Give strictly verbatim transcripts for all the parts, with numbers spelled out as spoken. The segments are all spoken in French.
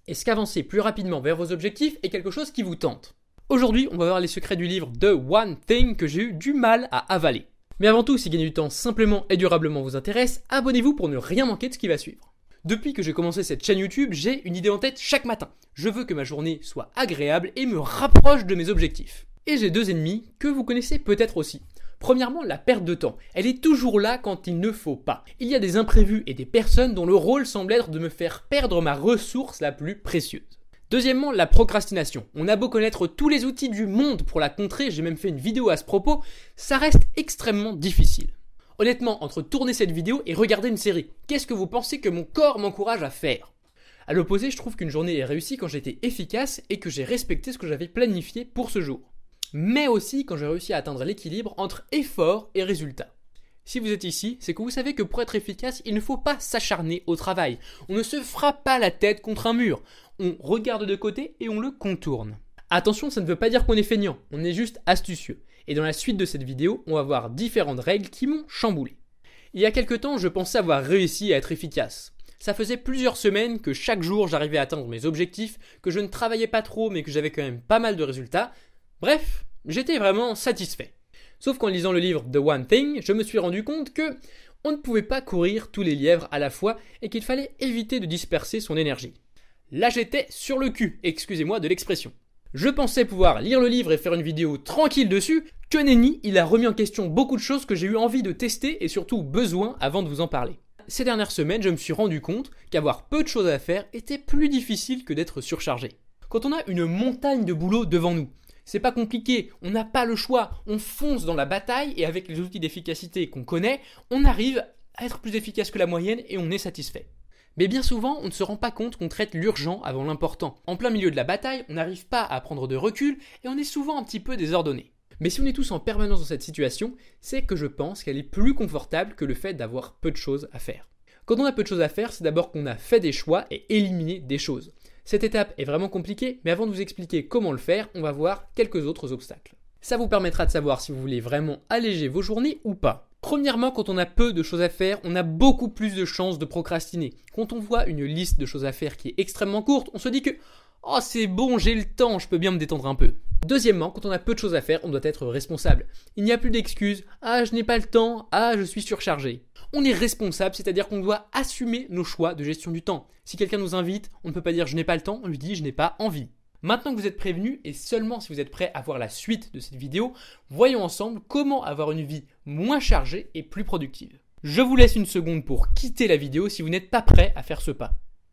Est-ce qu'avancer plus rapidement vers vos objectifs est quelque chose qui vous tente? Aujourd'hui, on va voir les secrets du livre The One Thing que j'ai eu du mal à avaler. Mais avant tout, si gagner du temps simplement et durablement vous intéresse, abonnez-vous pour ne rien manquer de ce qui va suivre. Depuis que j'ai commencé cette chaîne YouTube, j'ai une idée en tête chaque matin. Je veux que ma journée soit agréable et me rapproche de mes objectifs. Et j'ai deux ennemis que vous connaissez peut-être aussi. Premièrement, la perte de temps. Elle est toujours là quand il ne faut pas. Il y a des imprévus et des personnes dont le rôle semble être de me faire perdre ma ressource la plus précieuse. Deuxièmement, la procrastination. On a beau connaître tous les outils du monde pour la contrer, j'ai même fait une vidéo à ce propos, ça reste extrêmement difficile. Honnêtement, entre tourner cette vidéo et regarder une série, qu'est-ce que vous pensez que mon corps m'encourage à faire? À l'opposé, je trouve qu'une journée est réussie quand j'étais efficace et que j'ai respecté ce que j'avais planifié pour ce jour. Mais aussi quand j'ai réussi à atteindre l'équilibre entre effort et résultat. Si vous êtes ici, c'est que vous savez que pour être efficace, il ne faut pas s'acharner au travail. On ne se frappe pas la tête contre un mur. On regarde de côté et on le contourne. Attention, ça ne veut pas dire qu'on est feignant, on est juste astucieux. Et dans la suite de cette vidéo, on va voir différentes règles qui m'ont chamboulé. Il y a quelques temps, je pensais avoir réussi à être efficace. Ça faisait plusieurs semaines que chaque jour j'arrivais à atteindre mes objectifs, que je ne travaillais pas trop mais que j'avais quand même pas mal de résultats. Bref, j'étais vraiment satisfait. Sauf qu'en lisant le livre The One Thing, je me suis rendu compte que on ne pouvait pas courir tous les lièvres à la fois et qu'il fallait éviter de disperser son énergie. Là j'étais sur le cul, excusez-moi de l'expression. Je pensais pouvoir lire le livre et faire une vidéo tranquille dessus, que nenni, il a remis en question beaucoup de choses que j'ai eu envie de tester et surtout besoin avant de vous en parler. Ces dernières semaines, je me suis rendu compte qu'avoir peu de choses à faire était plus difficile que d'être surchargé. Quand on a une montagne de boulot devant nous, c'est pas compliqué, on n'a pas le choix, on fonce dans la bataille et avec les outils d'efficacité qu'on connaît, on arrive à être plus efficace que la moyenne et on est satisfait. Mais bien souvent, on ne se rend pas compte qu'on traite l'urgent avant l'important. En plein milieu de la bataille, on n'arrive pas à prendre de recul et on est souvent un petit peu désordonné. Mais si on est tous en permanence dans cette situation, c'est que je pense qu'elle est plus confortable que le fait d'avoir peu de choses à faire. Quand on a peu de choses à faire, c'est d'abord qu'on a fait des choix et éliminé des choses. Cette étape est vraiment compliquée, mais avant de vous expliquer comment le faire, on va voir quelques autres obstacles. Ça vous permettra de savoir si vous voulez vraiment alléger vos journées ou pas. Premièrement, quand on a peu de choses à faire, on a beaucoup plus de chances de procrastiner. Quand on voit une liste de choses à faire qui est extrêmement courte, on se dit que « Oh c'est bon, j'ai le temps, je peux bien me détendre un peu ». Deuxièmement, quand on a peu de choses à faire, on doit être responsable. Il n'y a plus d'excuses « Ah, je n'ai pas le temps, ah, je suis surchargé ». On est responsable, c'est-à-dire qu'on doit assumer nos choix de gestion du temps. Si quelqu'un nous invite, on ne peut pas dire « je n'ai pas le temps », on lui dit « je n'ai pas envie ». Maintenant que vous êtes prévenu, et seulement si vous êtes prêt à voir la suite de cette vidéo, voyons ensemble comment avoir une vie moins chargée et plus productive. Je vous laisse une seconde pour quitter la vidéo si vous n'êtes pas prêt à faire ce pas.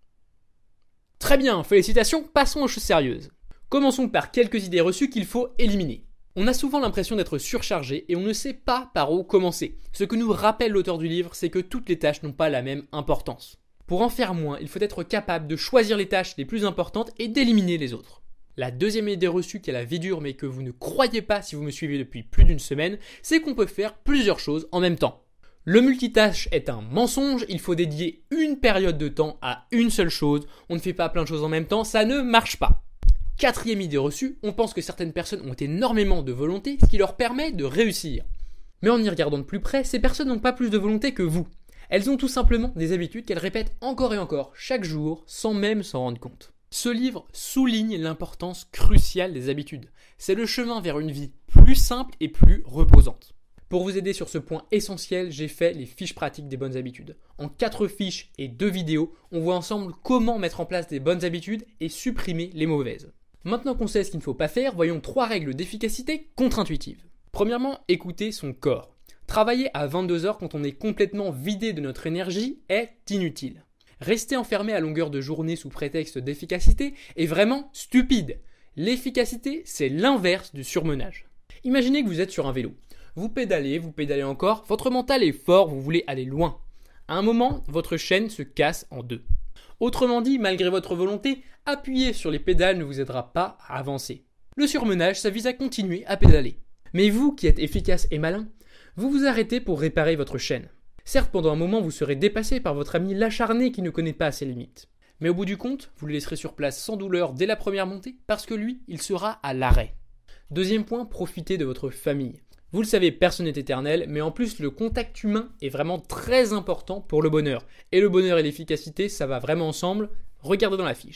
Très bien, félicitations, passons aux choses sérieuses. Commençons par quelques idées reçues qu'il faut éliminer. On a souvent l'impression d'être surchargé et on ne sait pas par où commencer. Ce que nous rappelle l'auteur du livre, c'est que toutes les tâches n'ont pas la même importance. Pour en faire moins, il faut être capable de choisir les tâches les plus importantes et d'éliminer les autres. La deuxième idée reçue qui a la vie dure mais que vous ne croyez pas si vous me suivez depuis plus d'une semaine, c'est qu'on peut faire plusieurs choses en même temps. Le multitâche est un mensonge, il faut dédier une période de temps à une seule chose, on ne fait pas plein de choses en même temps, ça ne marche pas. Quatrième idée reçue, on pense que certaines personnes ont énormément de volonté, ce qui leur permet de réussir. Mais en y regardant de plus près, ces personnes n'ont pas plus de volonté que vous. Elles ont tout simplement des habitudes qu'elles répètent encore et encore, chaque jour, sans même s'en rendre compte. Ce livre souligne l'importance cruciale des habitudes. C'est le chemin vers une vie plus simple et plus reposante. Pour vous aider sur ce point essentiel, j'ai fait les fiches pratiques des bonnes habitudes. En quatre fiches et deux vidéos, on voit ensemble comment mettre en place des bonnes habitudes et supprimer les mauvaises. Maintenant qu'on sait ce qu'il ne faut pas faire, voyons trois règles d'efficacité contre-intuitives. Premièrement, écouter son corps. Travailler à vingt-deux heures quand on est complètement vidé de notre énergie est inutile. Rester enfermé à longueur de journée sous prétexte d'efficacité est vraiment stupide. L'efficacité, c'est l'inverse du surmenage. Imaginez que vous êtes sur un vélo. Vous pédalez, vous pédalez encore, votre mental est fort, vous voulez aller loin. À un moment, votre chaîne se casse en deux. Autrement dit, malgré votre volonté, appuyer sur les pédales ne vous aidera pas à avancer. Le surmenage, ça vise à continuer à pédaler. Mais vous qui êtes efficace et malin, vous vous arrêtez pour réparer votre chaîne. Certes, pendant un moment, vous serez dépassé par votre ami l'acharné qui ne connaît pas ses limites. Mais au bout du compte, vous le laisserez sur place sans douleur dès la première montée parce que lui, il sera à l'arrêt. Deuxième point, profitez de votre famille. Vous le savez, personne n'est éternel, mais en plus, le contact humain est vraiment très important pour le bonheur. Et le bonheur et l'efficacité, ça va vraiment ensemble. Regardez dans la fiche.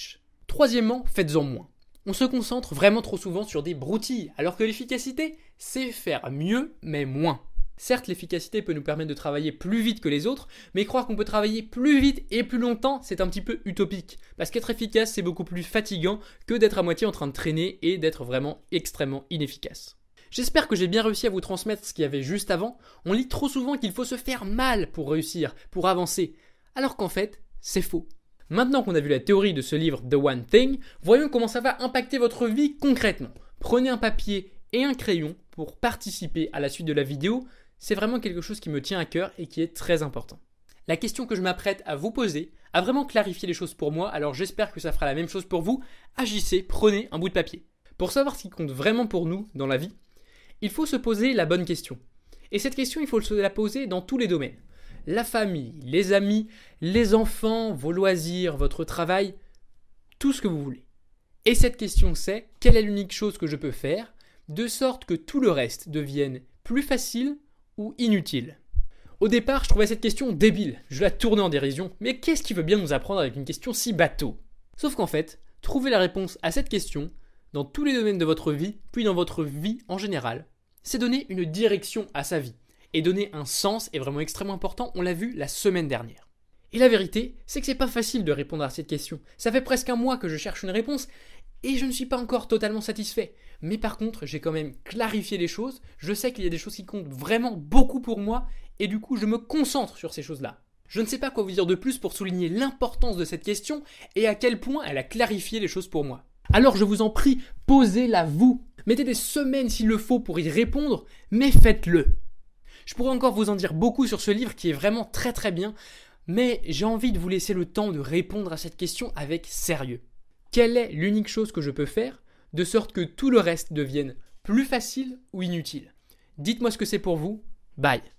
Troisièmement, faites-en moins. On se concentre vraiment trop souvent sur des broutilles, alors que l'efficacité, c'est faire mieux, mais moins. Certes, l'efficacité peut nous permettre de travailler plus vite que les autres, mais croire qu'on peut travailler plus vite et plus longtemps, c'est un petit peu utopique. Parce qu'être efficace, c'est beaucoup plus fatigant que d'être à moitié en train de traîner et d'être vraiment extrêmement inefficace. J'espère que j'ai bien réussi à vous transmettre ce qu'il y avait juste avant. On lit trop souvent qu'il faut se faire mal pour réussir, pour avancer, alors qu'en fait, c'est faux. Maintenant qu'on a vu la théorie de ce livre The One Thing, voyons comment ça va impacter votre vie concrètement. Prenez un papier et un crayon pour participer à la suite de la vidéo. C'est vraiment quelque chose qui me tient à cœur et qui est très important. La question que je m'apprête à vous poser a vraiment clarifié les choses pour moi, alors j'espère que ça fera la même chose pour vous. Agissez, prenez un bout de papier. Pour savoir ce qui compte vraiment pour nous dans la vie, il faut se poser la bonne question. Et cette question, il faut se la poser dans tous les domaines. La famille, les amis, les enfants, vos loisirs, votre travail, tout ce que vous voulez. Et cette question c'est, quelle est l'unique chose que je peux faire de sorte que tout le reste devienne plus facile ou inutile? Au départ, je trouvais cette question débile, je la tournais en dérision, mais qu'est-ce qui veut bien nous apprendre avec une question si bateau? Sauf qu'en fait, trouver la réponse à cette question dans tous les domaines de votre vie, puis dans votre vie en général, c'est donner une direction à sa vie. Et donner un sens est vraiment extrêmement important, on l'a vu la semaine dernière. Et la vérité, c'est que c'est pas facile de répondre à cette question. Ça fait presque un mois que je cherche une réponse et je ne suis pas encore totalement satisfait. Mais par contre, j'ai quand même clarifié les choses, je sais qu'il y a des choses qui comptent vraiment beaucoup pour moi et du coup, je me concentre sur ces choses-là. Je ne sais pas quoi vous dire de plus pour souligner l'importance de cette question et à quel point elle a clarifié les choses pour moi. Alors je vous en prie, posez-la vous. Mettez des semaines s'il le faut pour y répondre, mais faites-le. Je pourrais encore vous en dire beaucoup sur ce livre qui est vraiment très très bien, mais j'ai envie de vous laisser le temps de répondre à cette question avec sérieux. Quelle est l'unique chose que je peux faire de sorte que tout le reste devienne plus facile ou inutile? Dites-moi ce que c'est pour vous. Bye.